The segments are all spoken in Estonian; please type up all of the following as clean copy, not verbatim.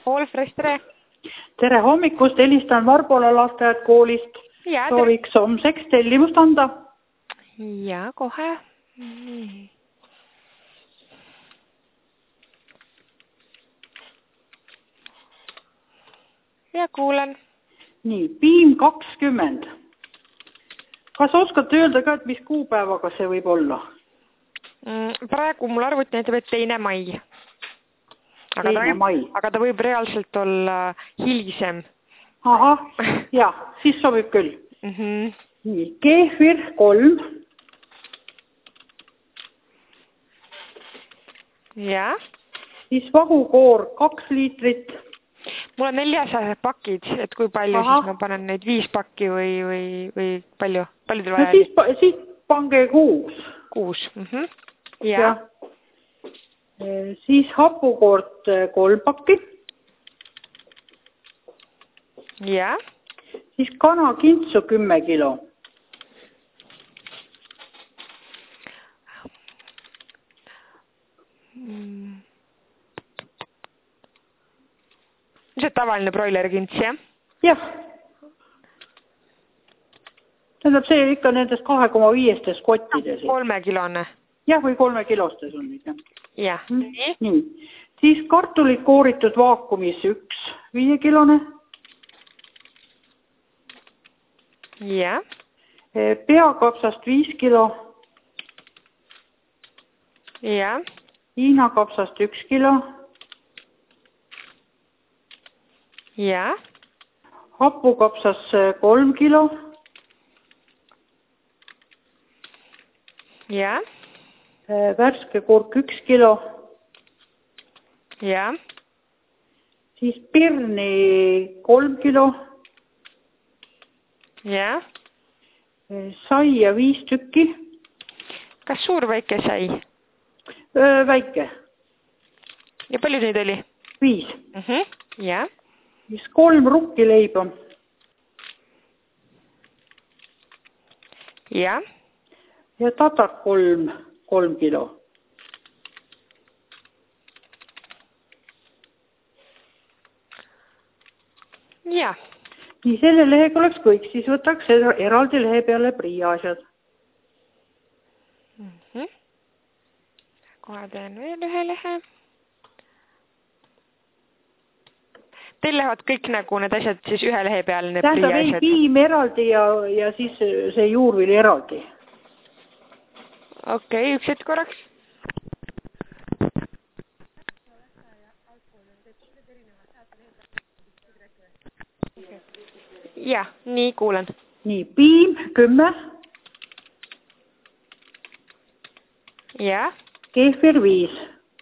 Wolfres, tere! Tere hommikust, helistan Varbola lasteaed koolist. Sooviks homseks tellimust anda. Ja, kohe. Ja kuulen. Nii, piim 20. Kas oskad öelda ka, et mis kuupäevaga see võib olla? Praegu mul arvuti näitab, et 2. mai. Mai. Aga ta võib reaalselt olla hilisem. Ahah, jah, siis sobib küll. Nii, keefir 3. Ja. Siis vahukoor 2 liitrit. Mul on 400 pakid, et kui palju siis ma panen neid 5 pakki või palju? Palju teil vaja? No siis pange 6. 6, ja. Siis hapukoort 3 pakki. Ja. Siis kanakintsu 10 kilo. See tavaline broilerkints, jah? Jah. Tähendab, see ikka nendest 2,5 kottides. 3-kilone. Jah, või 3 kilostes on ikka. Jah. Nii. Siis kartulid kooritud vaakumis 1 5-kilone. Jah. Peakapsast 5 kilo. Jah. Hiinakapsast 1 kilo. Ja. Hapukapsas 3 kilo. Ja. Värske kurk 1 kilo. Ja. Siis pirni 3 kilo. Ja. Saia 5 tükki. Kas suur väike sai? Väike. Ja palju neid oli? 5. Ja. Siis 3 rukkileiba. Ja. Ja tatar 3 kilo. Ja. Nii, selle lehega oleks kõik, siis võtaks eraldi lehe peale Priia asjad. Kohe teen veel ühe lehe. Teil lähevad kõik nagu need asjad siis ühe lehe peale, need Priia asjad? Tähendab, piim eraldi ja siis see juurvili eraldi. Okei, üks hetk korraks. Ja, nii kuulen. Nii, piim 10. Ja. Keefir 5.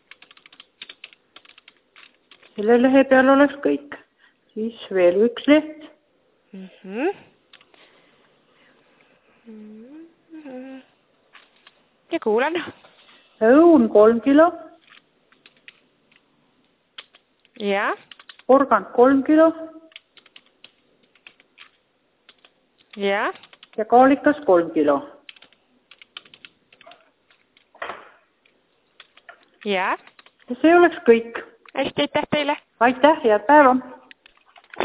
Selle lehe peal oleks kõik. Siis veel üks leht. Ja kuulen. Õun 3 kilo. Ja. Porgand 3 kilo. Ja. Ja kaalikas 3 kilo. Ja. Ja see oleks kõik. Hästi, aitäh teile. Aitäh, head päeva.